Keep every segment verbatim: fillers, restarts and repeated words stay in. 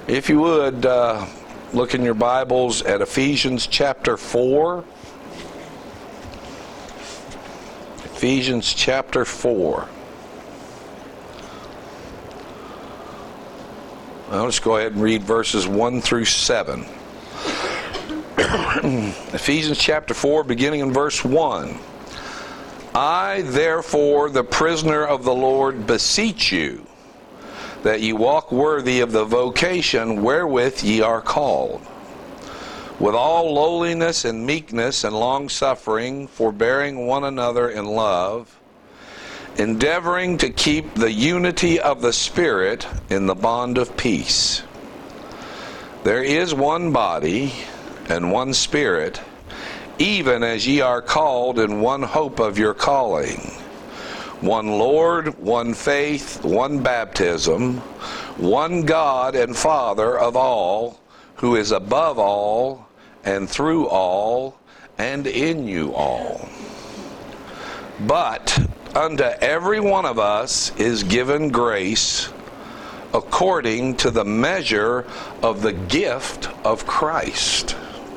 If you would, uh, look in your Bibles at Ephesians chapter four. Ephesians chapter four. Now let's go ahead and read verses one through seven. Ephesians chapter four, beginning in verse one. I, therefore, the prisoner of the Lord, beseech you, that ye walk worthy of the vocation wherewith ye are called, with all lowliness and meekness and long-suffering, forbearing one another in love, endeavoring to keep the unity of the Spirit in the bond of peace. There is one body and one Spirit, even as ye are called in one hope of your calling. One Lord, one faith, one baptism, one God and Father of all, who is above all, and through all, and in you all. But unto every one of us is given grace according to the measure of the gift of Christ.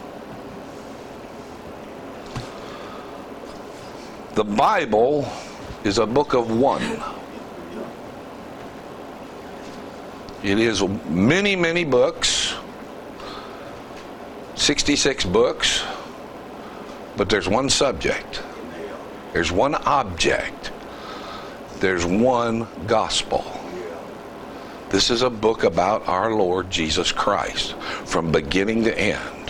The Bible is a book of one. It is many, many books, sixty-six books, but there's one subject. There's one object. There's one gospel. This is a book about our Lord Jesus Christ from beginning to end.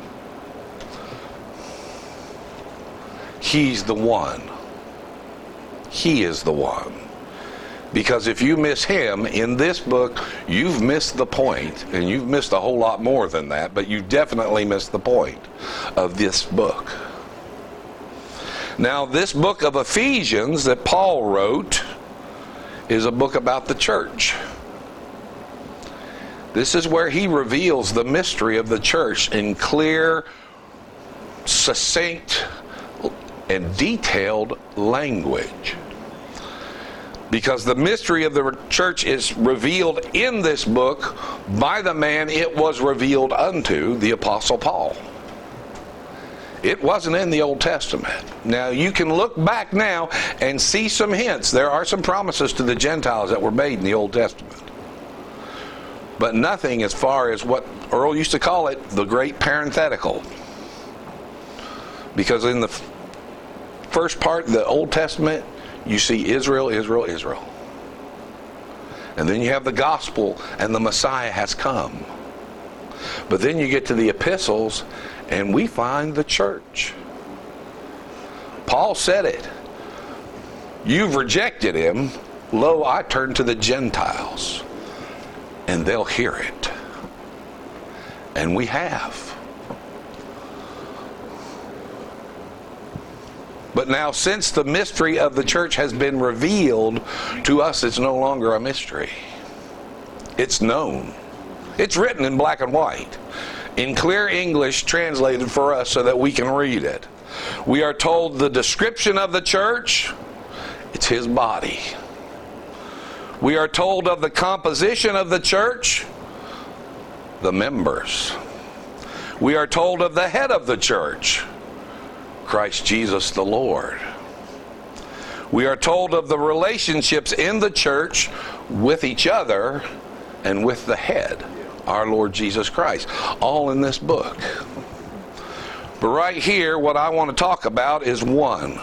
He's the one. He is the one. Because if you miss him in this book, you've missed the point, and you've missed a whole lot more than that, but you definitely missed the point of this book. Now, this book of Ephesians that Paul wrote is a book about the church. This is where he reveals the mystery of the church in clear, succinct, and detailed language. Because the mystery of the church is revealed in this book by the man it was revealed unto, the Apostle Paul. It wasn't in the Old Testament. Now, you can look back now and see some hints. There are some promises to the Gentiles that were made in the Old Testament. But nothing as far as what Earl used to call it, the great parenthetical. Because in the first part of the Old Testament, you see Israel, Israel, Israel. And then you have the gospel and the Messiah has come. But then you get to the epistles and we find the church. Paul said it. You've rejected him. Lo, I turn to the Gentiles and they'll hear it. And we have. But now, since the mystery of the church has been revealed to us, it's no longer a mystery. It's known. It's written in black and white, in clear English, translated for us so that we can read it. We are told the description of the church, it's his body. We are told of the composition of the church, the members. We are told of the head of the church, Christ Jesus the Lord. We are told of the relationships in the church with each other and with the head, our Lord Jesus Christ, all in this book. But right here, what I want to talk about is one.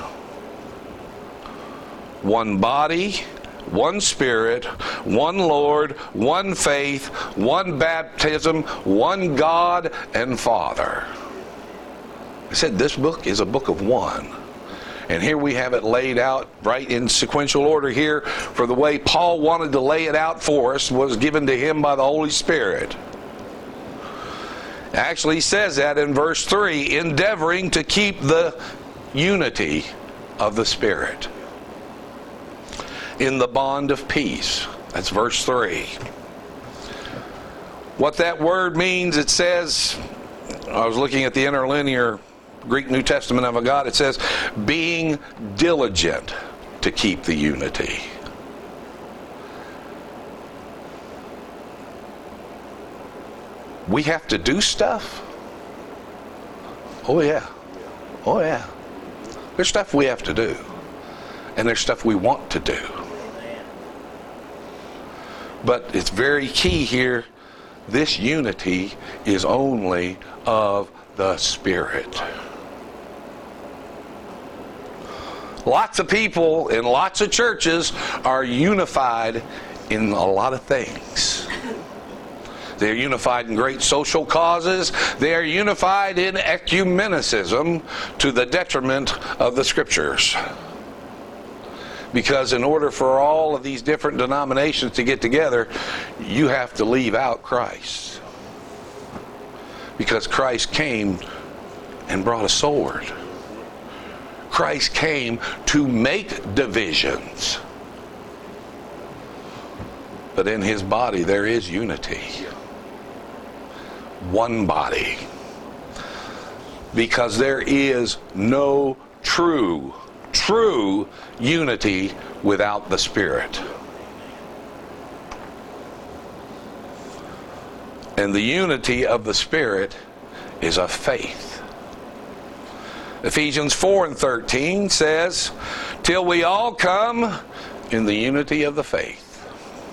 One body, one Spirit, one Lord, one faith, one baptism, one God and Father. I said this book is a book of one. And here we have it laid out right in sequential order here, for the way Paul wanted to lay it out for us was given to him by the Holy Spirit. Actually, he says that in verse three, endeavoring to keep the unity of the Spirit in the bond of peace. That's verse three. What that word means, it says, I was looking at the interlinear Greek New Testament of God, it says, being diligent to keep the unity. . we have to do stuff. Oh yeah. Oh yeah. There's stuff we have to do. And there's stuff we want to do. But it's very key here. This unity is only of the Spirit. Lots of people in lots of churches are unified in a lot of things. They're unified in great social causes. They are unified in ecumenicism to the detriment of the Scriptures. Because in order for all of these different denominations to get together, you have to leave out Christ. Because Christ came and brought a sword. Christ came to make divisions. But in his body there is unity. One body. Because there is no true, true unity without the Spirit. And the unity of the Spirit is of faith. Ephesians four and thirteen says, till we all come in the unity of the faith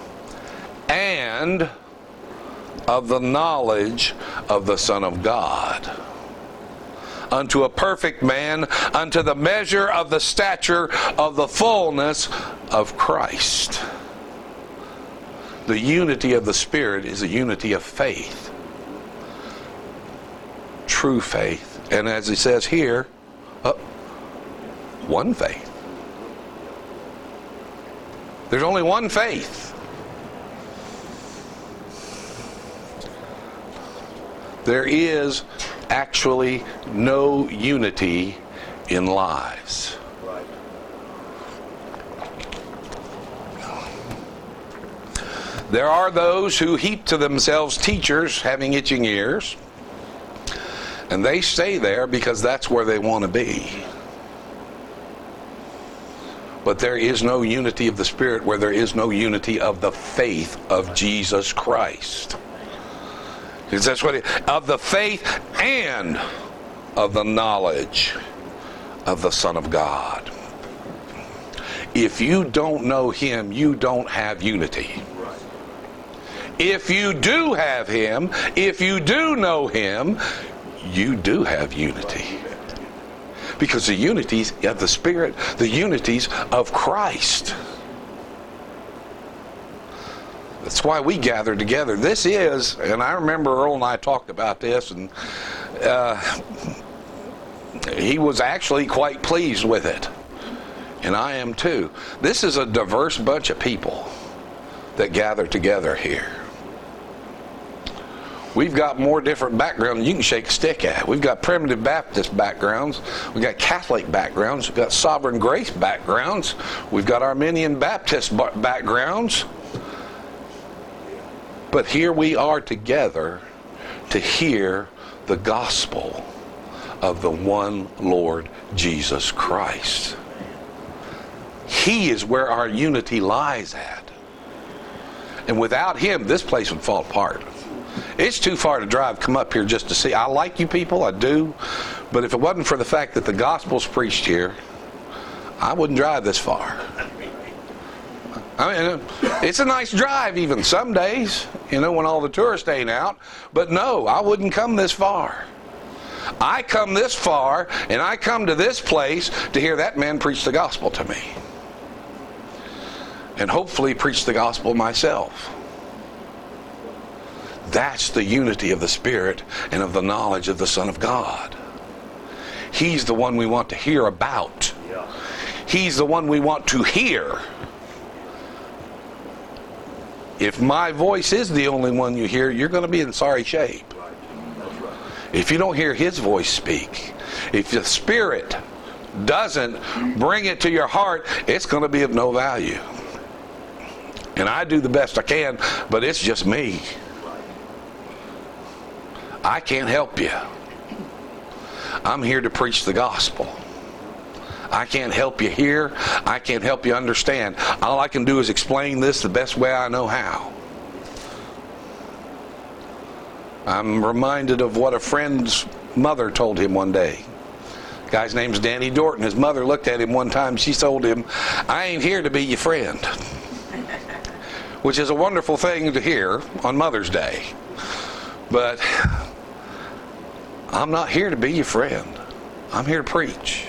and of the knowledge of the Son of God, unto a perfect man, unto the measure of the stature of the fullness of Christ. The unity of the Spirit is a unity of faith. True faith. And as he says here, uh, one faith. There's only one faith. There is actually no unity in lives. There are those who heap to themselves teachers having itching ears, and they stay there because that's where they want to be. But there is no unity of the Spirit where there is no unity of the faith of Jesus Christ. Because that's what it, of the faith and of the knowledge of the Son of God. If you don't know him, you don't have unity. If you do have him, if you do know him, you do have unity. Because the unities of the Spirit, the unities of Christ. That's why we gather together. This is, and I remember Earl and I talked about this, and uh, he was actually quite pleased with it. And I am too. This is a diverse bunch of people that gather together here. We've got more different backgrounds than you can shake a stick at. We've got primitive Baptist backgrounds. We've got Catholic backgrounds. We've got Sovereign Grace backgrounds. We've got Arminian Baptist backgrounds. But here we are together to hear the gospel of the one Lord Jesus Christ. He is where our unity lies at. And without him, this place would fall apart. It's too far to drive, come up here just to see. I like you people, I do. But if it wasn't for the fact that the gospel's preached here, I wouldn't drive this far. I mean, it's a nice drive even some days, you know, when all the tourists ain't out. But no, I wouldn't come this far. I come this far, and I come to this place to hear that man preach the gospel to me. And hopefully preach the gospel myself. That's the unity of the Spirit and of the knowledge of the Son of God. He's the one we want to hear about. He's the one we want to hear. If my voice is the only one you hear, you're going to be in sorry shape. If you don't hear his voice speak, if the Spirit doesn't bring it to your heart, it's going to be of no value. And I do the best I can, but it's just me. I can't help you. I'm here to preach the gospel. I can't help you hear. I can't help you understand. All I can do is explain this the best way I know how. I'm reminded of what a friend's mother told him one day. The guy's name's Danny Dorton. His mother looked at him one time. She told him, "I ain't here to be your friend." Which is a wonderful thing to hear on Mother's Day. But I'm not here to be your friend. I'm here to preach.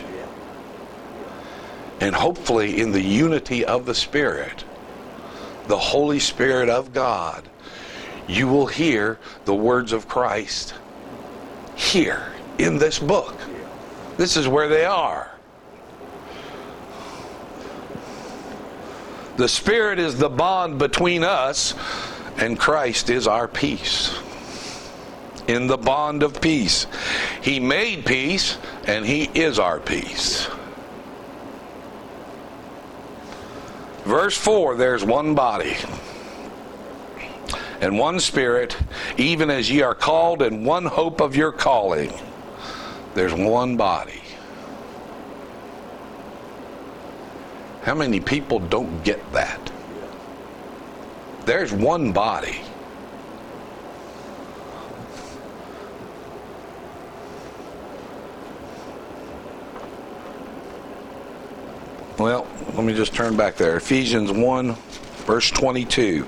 And hopefully in the unity of the Spirit, the Holy Spirit of God, you will hear the words of Christ here in this book. This is where they are. The Spirit is the bond between us, and Christ is our peace. In the bond of peace. He made peace, and He is our peace. Verse four, there's one body and one Spirit, even as ye are called in one hope of your calling. There's one body. How many people don't get that? There's one body. Well, let me just turn back there. Ephesians one, verse twenty-two.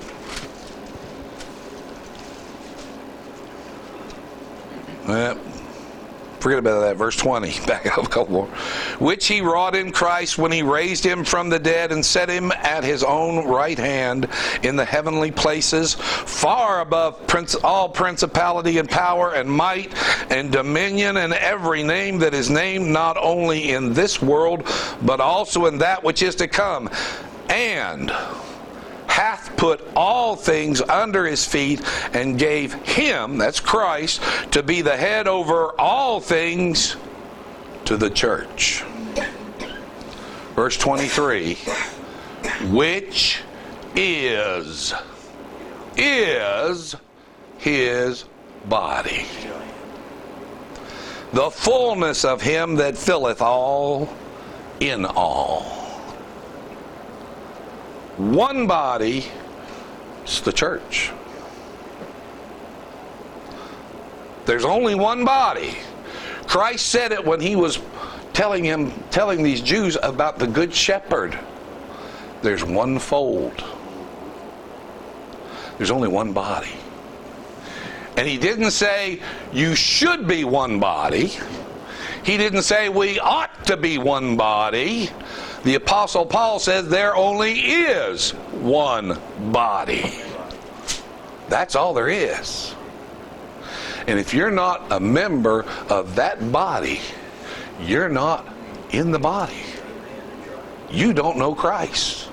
Well, forget about that. Verse twenty. Back up a couple more. Which He wrought in Christ when He raised Him from the dead and set Him at His own right hand in the heavenly places, far above prince, all principality and power and might and dominion and every name that is named, not only in this world, but also in that which is to come. And hath put all things under His feet, and gave Him, that's Christ, to be the head over all things to the church. Verse twenty-three, which is, is His body, the fullness of Him that filleth all in all. One body is the church. There's only one body. Christ said it when He was telling him, telling these Jews about the Good Shepherd. There's one fold. There's only one body. And He didn't say you should be one body. He didn't say we ought to be one body. The Apostle Paul says there only is one body. That's all there is. And if you're not a member of that body, you're not in the body. You don't know Christ.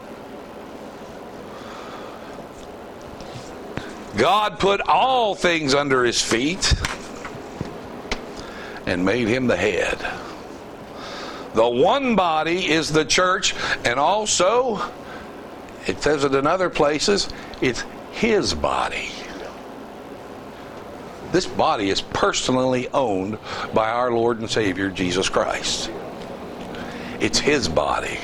God put all things under His feet and made Him the head. The one body is the church, and also, it says it in other places, it's His body. This body is personally owned by our Lord and Savior, Jesus Christ. It's His body.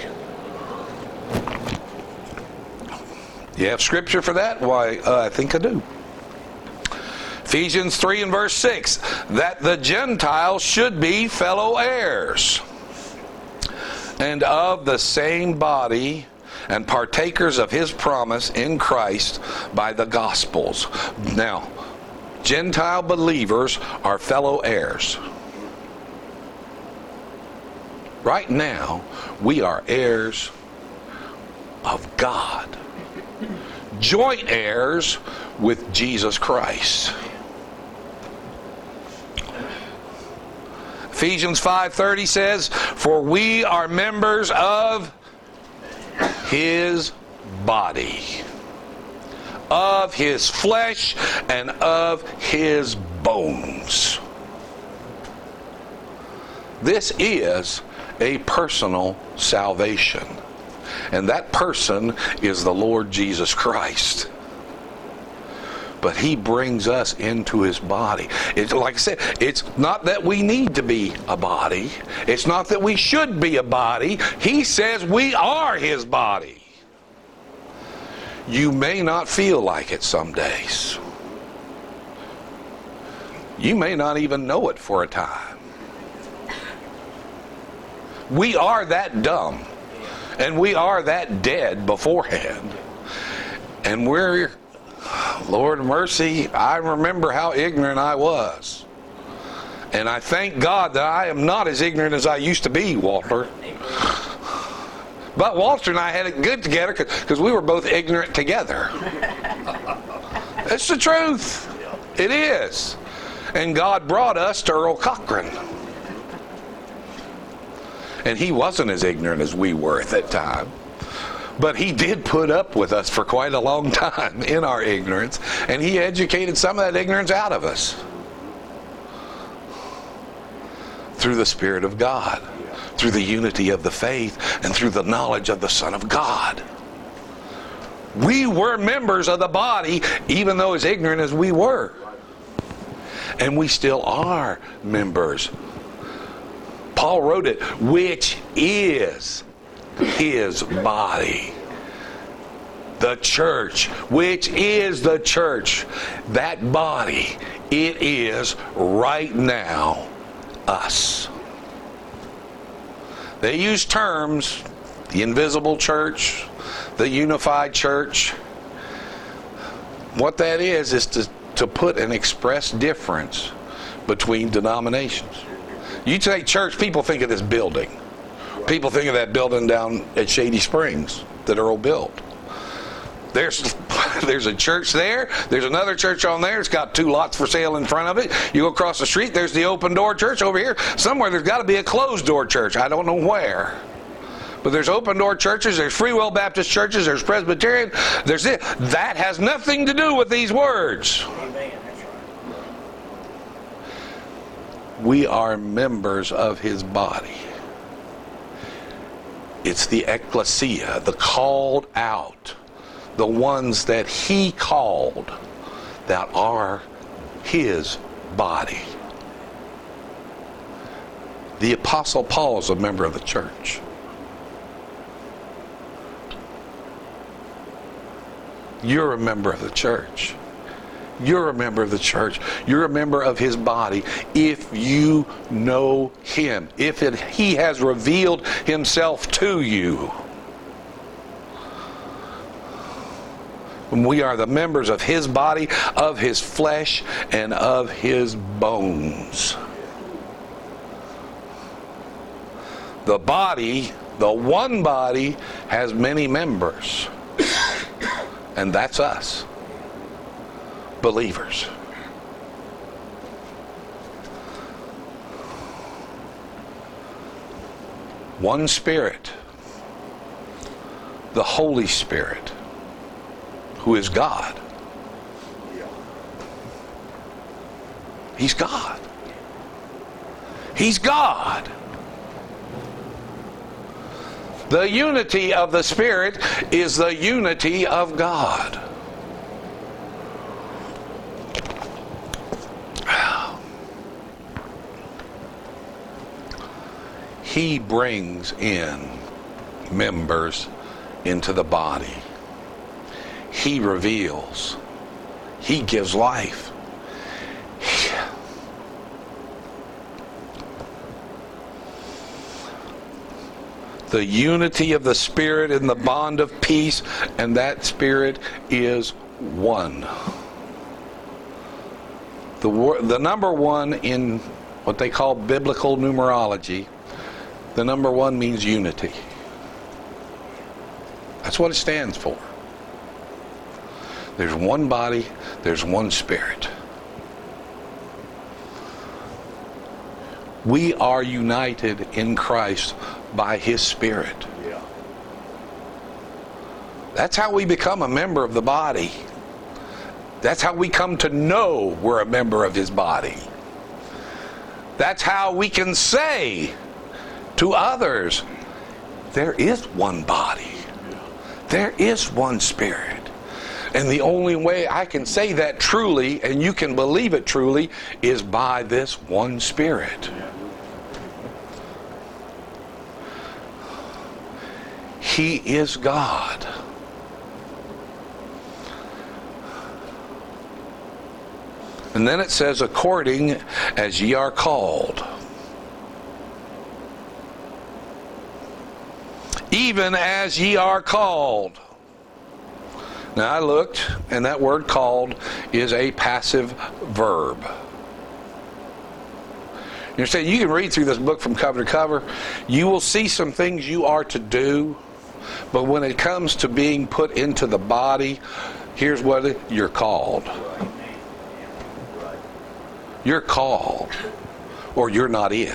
You have scripture for that? Why, uh, I think I do. Ephesians three and verse six, that the Gentiles should be fellow heirs, and of the same body, and partakers of His promise in Christ by the Gospels. Now, Gentile believers are fellow heirs. Right now, we are heirs of God. Joint heirs with Jesus Christ. Ephesians five thirty says, for we are members of His body, of His flesh, and of His bones. This is a personal salvation. And that person is the Lord Jesus Christ. But He brings us into His body. It's like I said, it's not that we need to be a body. It's not that we should be a body. He says we are His body. You may not feel like it some days. You may not even know it for a time. We are that dumb. And we are that dead beforehand. And we're, Lord mercy, I remember how ignorant I was. And I thank God that I am not as ignorant as I used to be, Walter. But Walter and I had it good together because we were both ignorant together. It's the truth. It is. And God brought us to Earl Cochran. And he wasn't as ignorant as we were at that time. But he did put up with us for quite a long time in our ignorance. And he educated some of that ignorance out of us. Through the Spirit of God. Through the unity of the faith. And through the knowledge of the Son of God. We were members of the body, even though as ignorant as we were. And we still are members. Paul wrote it, which is his body. The church, which is the church. That body, it is right now us. They use terms, the invisible church, the unified church. What that is, is to, to put an express difference between denominations. You say church, people think of this building. People think of that building down at Shady Springs that Earl built. There's there's a church there. There's another church on there. It's got two lots for sale in front of it. You go across the street, there's the open door church over here. Somewhere there's got to be a closed door church. I don't know where. But there's open door churches, there's Free Will Baptist churches, there's Presbyterian, there's it. That has nothing to do with these words. Amen. That's right. We are members of his body. It's the ecclesia, the called out, the ones that he called that are his body. The Apostle Paul is a member of the church. You're a member of the church. You're a member of the church. You're a member of his body if you know him. If it, he has revealed himself to you. We are the members of his body, of his flesh, and of his bones. The body, the one body, has many members. And that's us, believers. One Spirit, the Holy Spirit, who is God. He's God. He's God. The unity of the Spirit is the unity of God. He brings in members into the body. He reveals. He gives life. The unity of the Spirit in the bond of peace, and that Spirit is one. The, the number one in what they call biblical numerology, the number one means unity. That's what it stands for. There's one body, there's one Spirit. We are united in Christ by his Spirit. Yeah. That's how we become a member of the body. That's how we come to know we're a member of his body. That's how we can say to others, there is one body. There is one Spirit. And the only way I can say that truly, and you can believe it truly, is by this one Spirit. He is God. And then it says, according as ye are called. Even as ye are called. Now I looked, and that word called is a passive verb. You're saying you can read through this book from cover to cover. You will see some things you are to do, but when it comes to being put into the body, here's what it, you're called. You're called, or you're not in.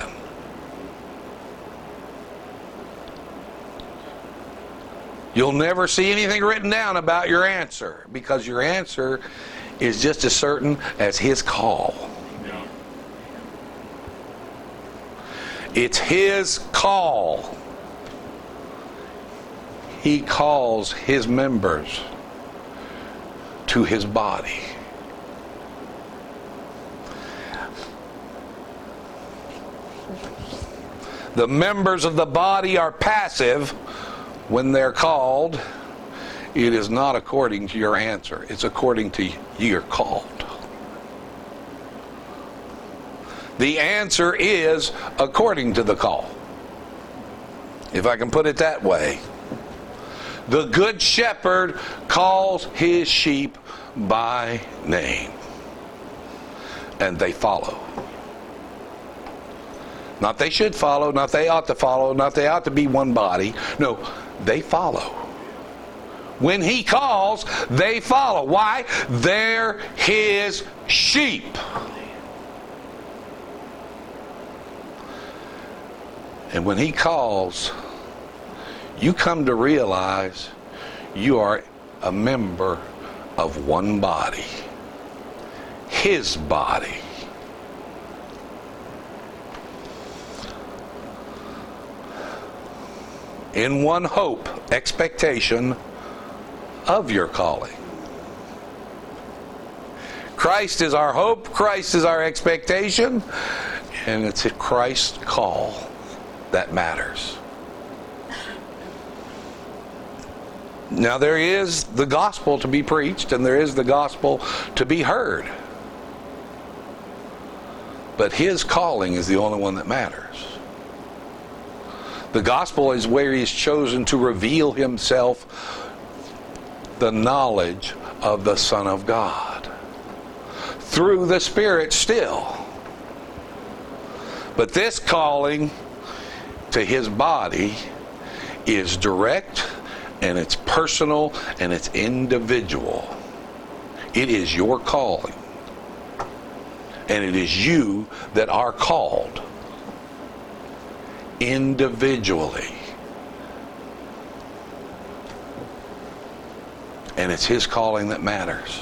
You'll never see anything written down about your answer, because your answer is just as certain as his call. It's his call. He calls his members to his body. The members of the body are passive when they're called. It is not according to your answer. It's according to you're called. The answer is according to the call. If I can put it that way. The good shepherd calls his sheep by name. And they follow. Not they should follow, not they ought to follow, not they ought to be one body. No, they follow. When he calls, they follow. Why? They're his sheep. And when he calls, you come to realize you are a member of one body. His body. In one hope, expectation of your calling. Christ is our hope, Christ is our expectation, and it's a Christ call that matters. Now there is the gospel to be preached, and there is the gospel to be heard. But his calling is the only one that matters. The gospel is where he's chosen to reveal himself, the knowledge of the Son of God. Through the Spirit still. But this calling to his body is direct, and it's personal, and it's individual. It is your calling. And it is you that are called. Individually. And it's his calling that matters.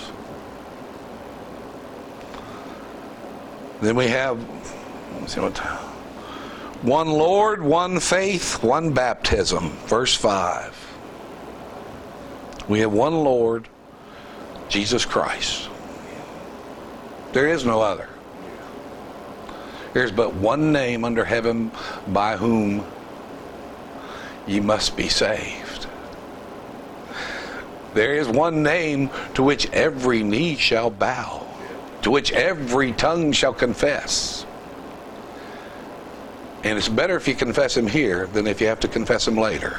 Then we have, let's see what, one Lord, one faith, one baptism. Verse five. We have one Lord, Jesus Christ. There is no other. There's but one name under heaven by whom ye must be saved. There is one name to which every knee shall bow, to which every tongue shall confess. And it's better if you confess him here than if you have to confess him later.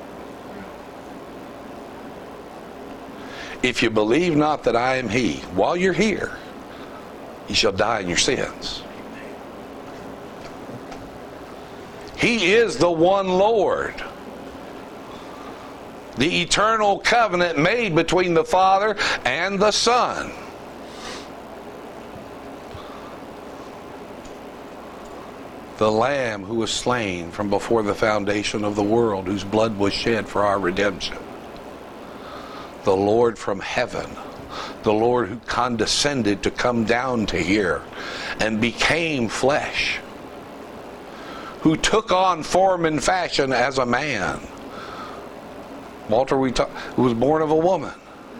If you believe not that I am he, while you're here, you shall die in your sins. He is the one Lord. The eternal covenant made between the Father and the Son. The Lamb who was slain from before the foundation of the world, whose blood was shed for our redemption. The Lord from heaven. The Lord who condescended to come down to here and became flesh. Who took on form and fashion as a man. Walter, we talk, who was born of a woman.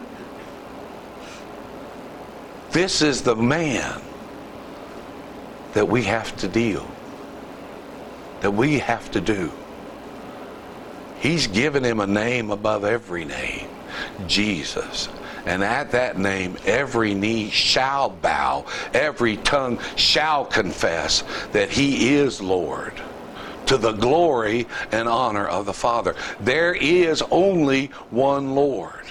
This is the man that we have to deal, that we have to do. He's given him a name above every name, Jesus. And at that name, every knee shall bow, every tongue shall confess that he is Lord, to the glory and honor of the Father. There is only one Lord.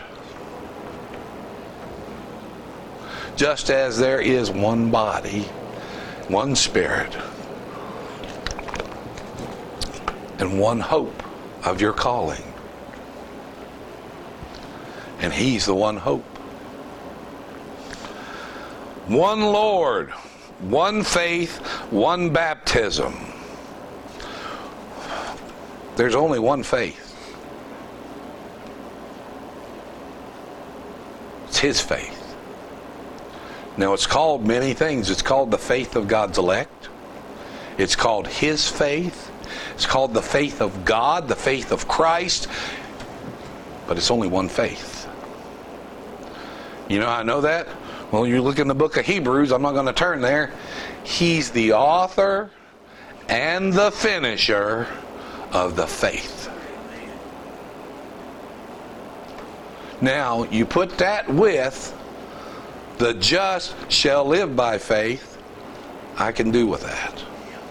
Just as there is one body, one Spirit, and one hope of your calling. And he's the one hope. One Lord, one faith, one baptism. There's only one faith. It's his faith. Now it's called many things. It's called the faith of God's elect. It's called his faith. It's called the faith of God, the faith of Christ. But it's only one faith. You know how I know that? Well, you look in the book of Hebrews, I'm not going to turn there. He's the author and the finisher of the faith. Now, you put that with the just shall live by faith. I can do with that.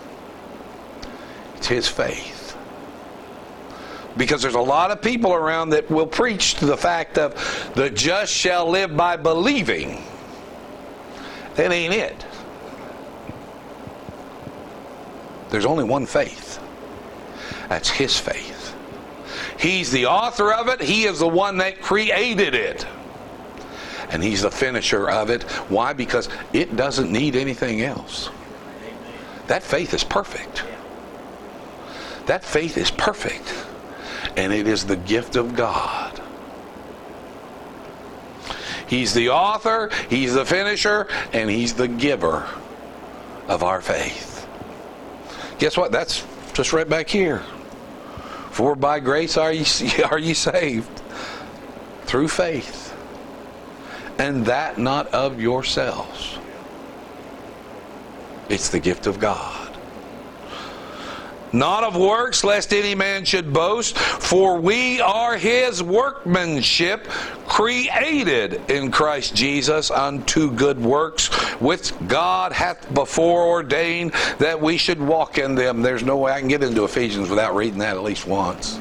It's his faith. Because there's a lot of people around that will preach to the fact of the just shall live by believing. That ain't it. There's only one faith. That's his faith. He's the author of it. He is the one that created it. And he's the finisher of it. Why? Because it doesn't need anything else. That faith is perfect. That faith is perfect. And it is the gift of God. He's the author, he's the finisher, and he's the giver of our faith. Guess what? That's just right back here. For by grace are you, are you saved through faith, and that not of yourselves. It's the gift of God. Not of works, lest any man should boast, for we are his workmanship, created in Christ Jesus unto good works, which God hath before ordained that we should walk in them. There's no way I can get into Ephesians without reading that at least once.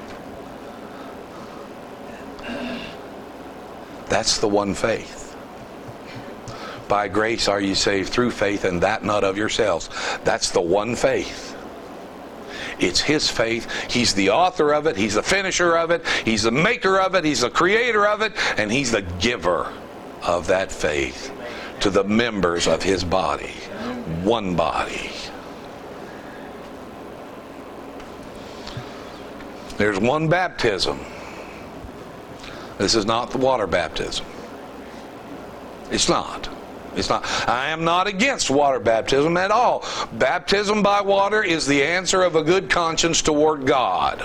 That's the one faith. By grace are you saved through faith, and that not of yourselves. That's the one faith. It's his faith. He's the author of it. He's the finisher of it. He's the maker of it. He's the creator of it. And he's the giver of that faith to the members of his body. One body. There's one baptism. This is not the water baptism. It's not. It's not. I am not against water baptism at all. Baptism by water is the answer of a good conscience toward God.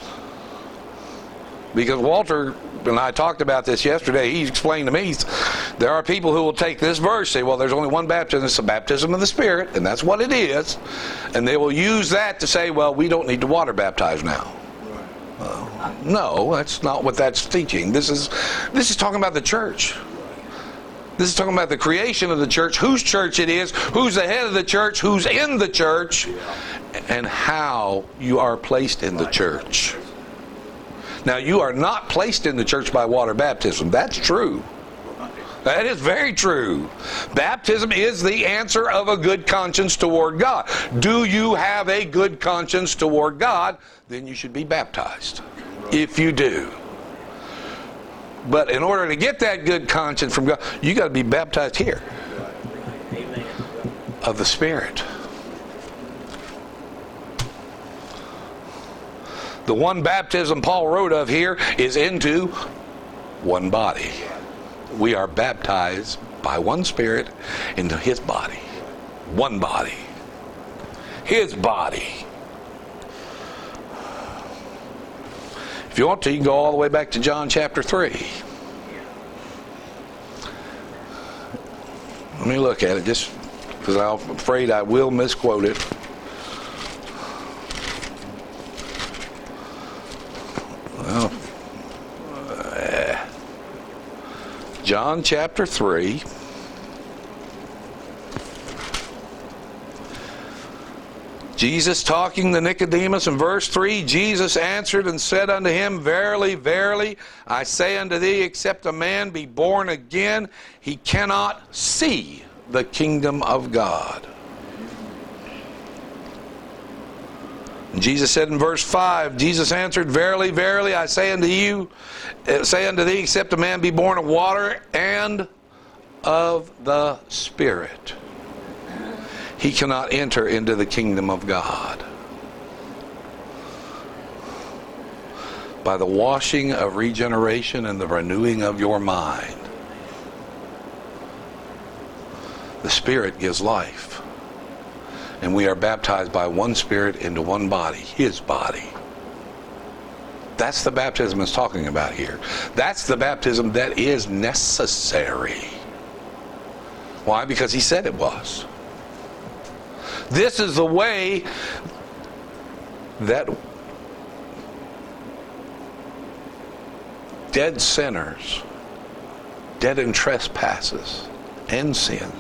Because Walter and I talked about this yesterday. He explained to me, there are people who will take this verse, say, well, there's only one baptism. It's the baptism of the Spirit, and that's what it is. And they will use that to say, well, we don't need to water baptize now. Uh, no, that's not what that's teaching. This is this is talking about the church. This is talking about the creation of the church, whose church it is, who's the head of the church, who's in the church, and how you are placed in the church. Now, you are not placed in the church by water baptism. That's true. That is very true. Baptism is the answer of a good conscience toward God. Do you have a good conscience toward God? Then you should be baptized. If you do. But in order to get that good conscience from God, you got to be baptized here. Amen. Of the Spirit. The one baptism Paul wrote of here is into one body. We are baptized by one Spirit into his body. One body. His body. If you want to, you can go all the way back to John chapter three. Let me look at it just because I'm afraid I will misquote it. Well, uh, John chapter three. Jesus talking to Nicodemus in verse three, Jesus answered and said unto him, Verily, verily, I say unto thee, except a man be born again, he cannot see the kingdom of God. And Jesus said in verse five, Jesus answered, Verily, verily, I say unto you, say unto thee, except a man be born of water and of the Spirit, he cannot enter into the kingdom of God. By the washing of regeneration and the renewing of your mind, the Spirit gives life. And we are baptized by one Spirit into one body, His body. That's the baptism it's talking about here. That's the baptism that is necessary. Why? Because He said it was. This is the way that dead sinners, dead in trespasses and sins,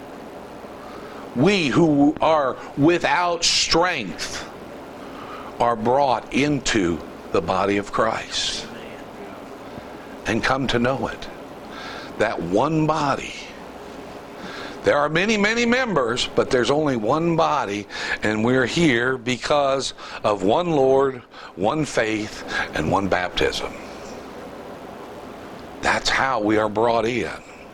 we who are without strength, are brought into the body of Christ and come to know it. That one body. There are many, many members, but there's only one body, and we're here because of one Lord, one faith, and one baptism. That's how we are brought in.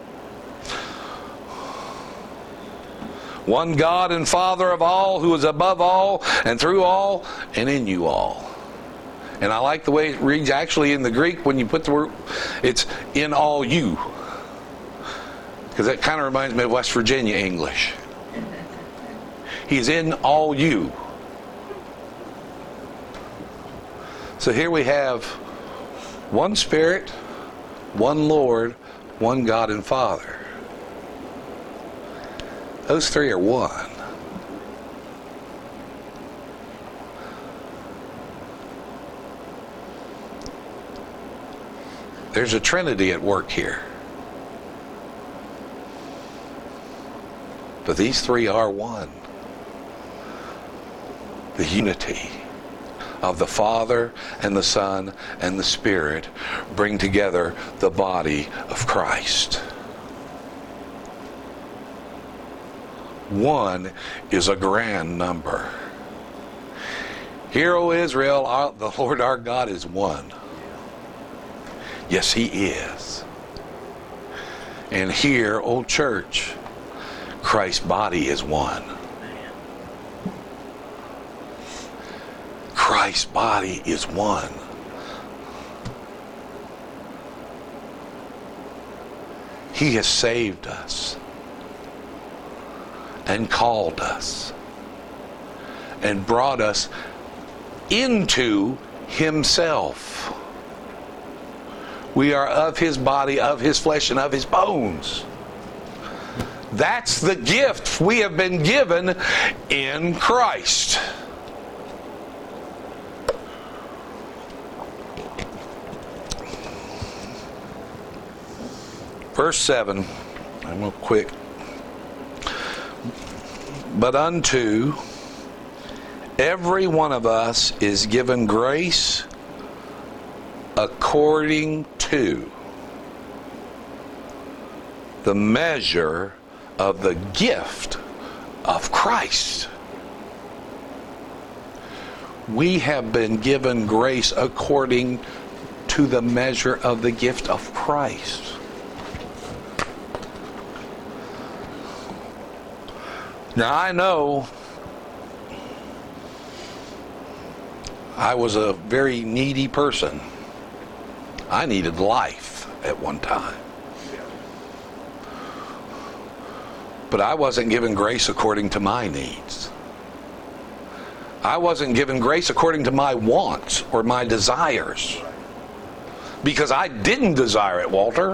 One God and Father of all, who is above all, and through all, and in you all. And I like the way it reads actually in the Greek when you put the word, it's in all you. Because that kind of reminds me of West Virginia English. He's in all you. So here we have one Spirit, one Lord, one God and Father. Those three are one. There's a Trinity at work here. But these three are one. The unity of the Father and the Son and the Spirit bring together the body of Christ. One is a grand number. Hear, O Israel, our, the Lord our God is one. Yes, He is. And here, O church, Christ's body is one. Christ's body is one. He has saved us and called us and brought us into Himself. We are of His body, of His flesh, and of His bones. That's the gift we have been given in Christ. Verse seven, I'm real quick. But unto every one of us is given grace according to the measure of the gift of Christ. We have been given grace according to the measure of the gift of Christ. Now I know I was a very needy person. I needed life at one time. But I wasn't given grace according to my needs. I wasn't given grace according to my wants or my desires. Because I didn't desire it, Walter.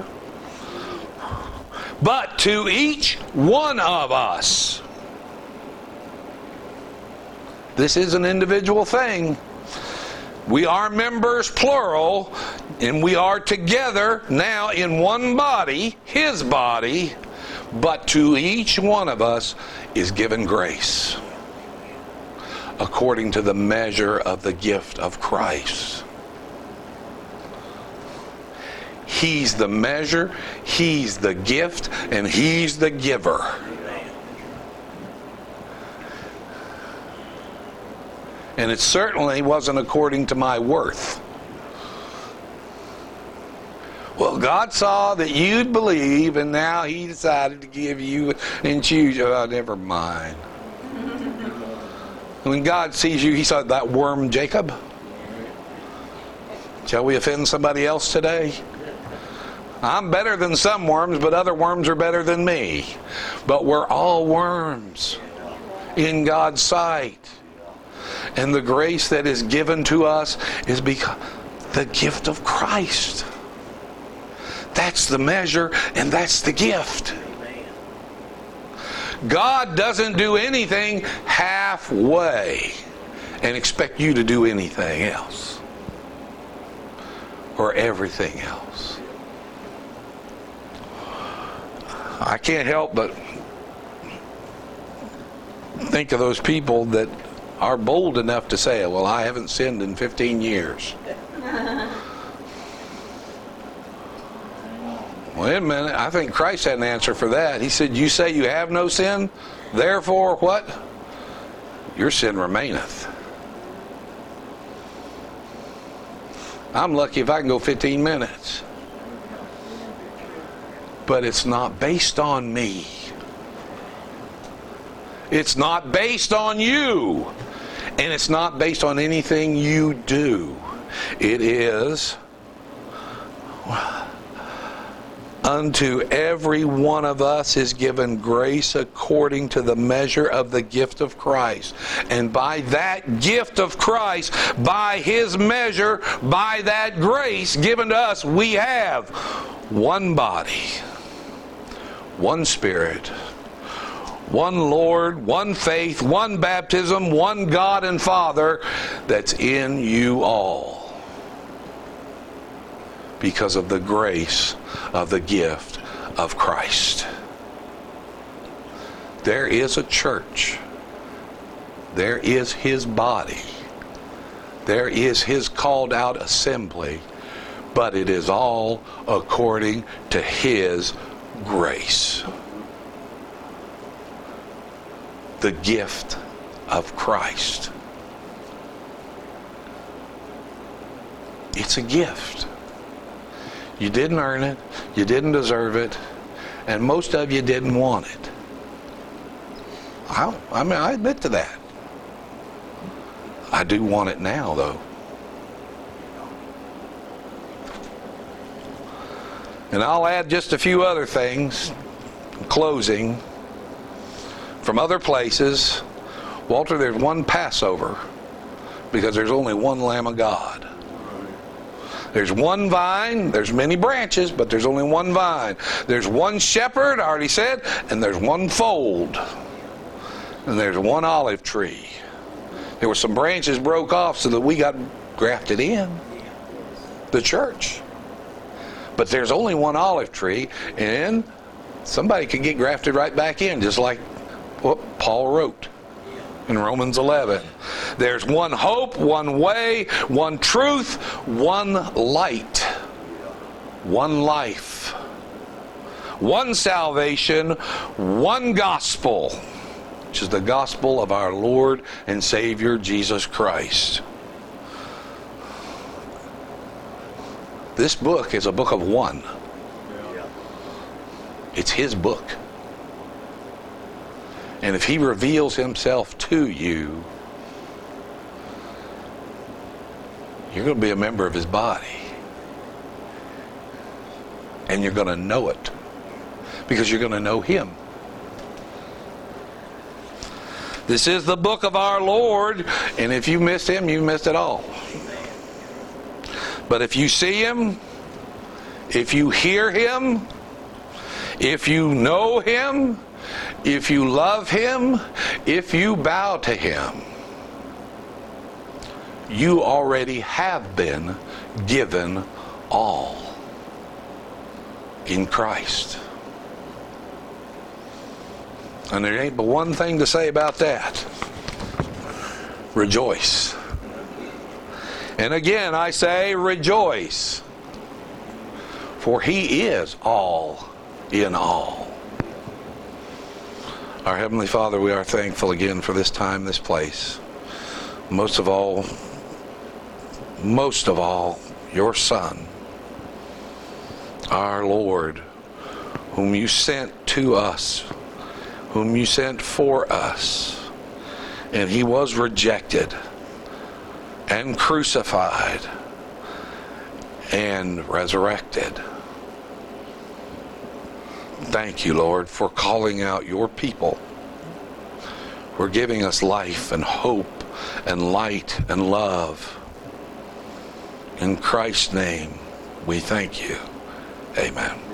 But to each one of us. This is an individual thing. We are members, plural. And we are together now in one body, His body, but to each one of us is given grace according to the measure of the gift of Christ. He's the measure, He's the gift, and He's the giver. And it certainly wasn't according to my worth. Well, God saw that you'd believe, and now He decided to give you and choose you. Oh, never mind. When God sees you, He saw that worm Jacob. Shall we offend somebody else today? I'm better than some worms, but other worms are better than me. But we're all worms in God's sight. And the grace that is given to us is because the gift of Christ. That's the measure, and that's the gift. God doesn't do anything halfway and expect you to do anything else or everything else. I can't help but think of those people that are bold enough to say, well, I haven't sinned in fifteen years. Wait a minute, I think Christ had an answer for that. He said, you say you have no sin, therefore what? Your sin remaineth. I'm lucky if I can go fifteen minutes. But it's not based on me. It's not based on you. And it's not based on anything you do. It is unto every one of us is given grace according to the measure of the gift of Christ. And by that gift of Christ, by His measure, by that grace given to us, we have one body, one Spirit, one Lord, one faith, one baptism, one God and Father that's in you all, because of the grace of the gift of Christ. There is a church. There is His body. There is His called out assembly. But it is all according to His grace. The gift of Christ. It's a gift. You didn't earn it, you didn't deserve it, and most of you didn't want it. I, I mean, I admit to that. I do want it now, though. And I'll add just a few other things, in closing, from other places. Walter, there's one Passover because there's only one Lamb of God. There's one vine, there's many branches, but there's only one vine. There's one shepherd, I already said, and there's one fold. And there's one olive tree. There were some branches broke off so that we got grafted in. The church. But there's only one olive tree, and somebody can get grafted right back in, just like what Paul wrote in Romans eleven. There's one hope, one way, one truth, one light, one life, one salvation, one gospel, which is the gospel of our Lord and Savior Jesus Christ. This book is a book of one. It's His book. And if He reveals Himself to you, you're going to be a member of His body. And you're going to know it. Because you're going to know Him. This is the book of our Lord. And if you missed Him, you missed it all. But if you see Him, if you hear Him, if you know Him, if you love Him, if you bow to Him, you already have been given all in Christ. And there ain't but one thing to say about that. Rejoice. And again I say rejoice. For He is all in all. Our Heavenly Father, we are thankful again for this time, this place. Most of all, most of all, your Son, our Lord, whom you sent to us, whom you sent for us. And He was rejected and crucified and resurrected. Thank you, Lord, for calling out your people, for giving us life and hope and light and love. In Christ's name, we thank you. Amen.